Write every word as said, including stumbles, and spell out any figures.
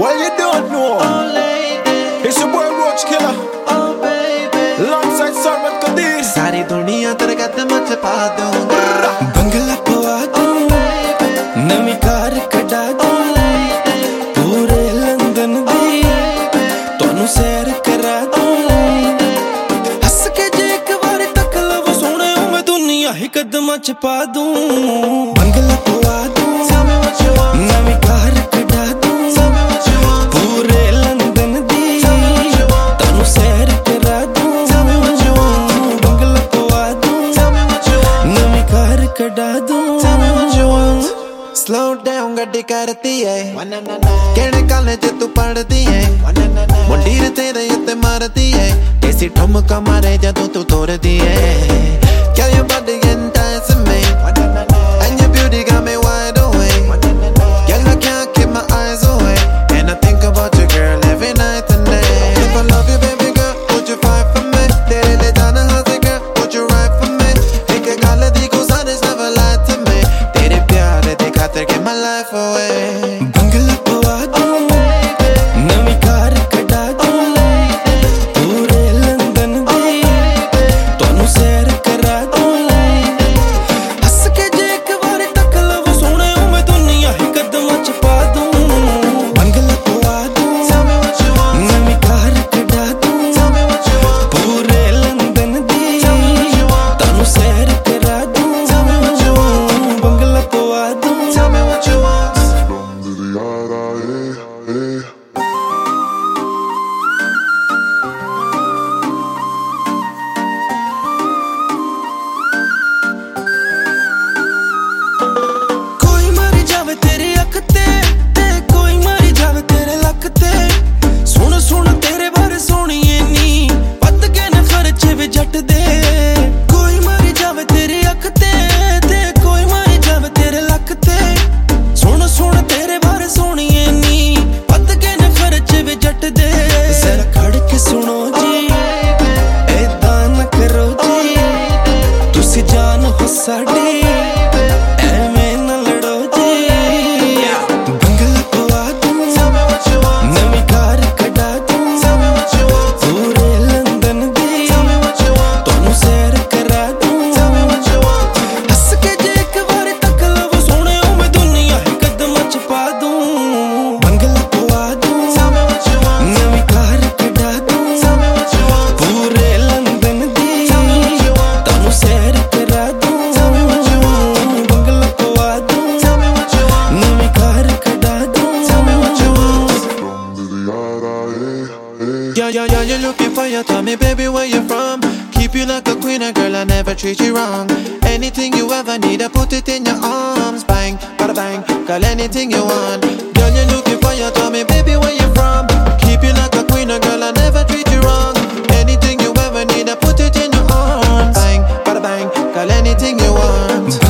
Well, you don't know. Oh, lady. It's your boy Roach Killer. Oh, baby. Alongside Sarmat Kadir. सारी दुनिया तेरे कदम च पा दूंगा. बंगला पवा दूं, नवी कार कढ़ा दूं, पूरे लंदन दी तोनू सैर करा दूं. हस के जे एक बार तक लव सोने मैं दुनिया ही कदम च पा दूं. बंगला पवा दूं, नवी कार कढ़ा दूं, पूरे लंदन दी तोनू सैर करा दूं. बंगला पवा दूं, नवी कार कढ़ा दूं. Slow down गड्डी करती है केड़े कॉलेज तू पढ़ती है मुंडीर तेरे उत्ते मारती है कैसी ठुमका मारे जदों तू तोड़दी है. Girl, your body enticing me and your beauty got me wide awake. Girl, I can't keep my eyes away and I think about you, girl, every night and day. If I love you, baby girl, would you fight for me? तेरे ले जाना हाज़िर girl, would you ride for me? एक गल दी गुज़ारिश never lie to me. तेरे प्यार दी खातिर give my life away. बंगला पवा दूं, नवी कार कढ़ा दूं, पूरे लंदन दी तोनू सैर करा दूं. हस के जे एक बार तक लव सोने मैं दुनिया ही कदम च पा दूं. बंगला पवा दूं, नवी कार कढ़ा दूं, पूरे लंदन दी तोनू सैर करा दूं. बंगला पवा दूं. Tell me what you want. कोई मर जावे तेरी अख ते ते कोई मर जावे तेरे लक ते. सुन सुन तेरे बारे सोनिए नी पत के न खर्चे वे जट दे. कोई मर जावे तेरी अख ते ते कोई मर जावे तेरे लक ते. सुन सुन तेरे बारे सोनिए नी पत के न खर्चे वे जट दे. जरा खड़ के सुनो जी ऐदां न करो जी तुसी जान हो साडी एवें न लड़ो जी. बंगला पवा दूं, नवी कार कढ़ा दूं, पूरे लंदन दी तोनू सैर करा दूं. हस के जे एक बार तक लव सोने मैं दुनिया ही कदम च पा दूं. बंगला पवा दूं, नवी कार कढ़ा दूं, पूरे लंदन दी तोनू सैर करा दूं. बंगला पवा दूं, नवी कार कढ़ा दूं. Yeah, yeah, yeah, you're looking for your Tommy, baby, where you from? Keep you like a queen, a girl, I never treat you wrong. Anything you ever need, I put it in your arms. Bang, bada bang, call anything you want. Girl, you're looking for your Tommy, baby, where you from? Keep you like a queen, a girl, I never treat you wrong. Anything you ever need, I put it in your arms. Bang, bada bang, call anything you want.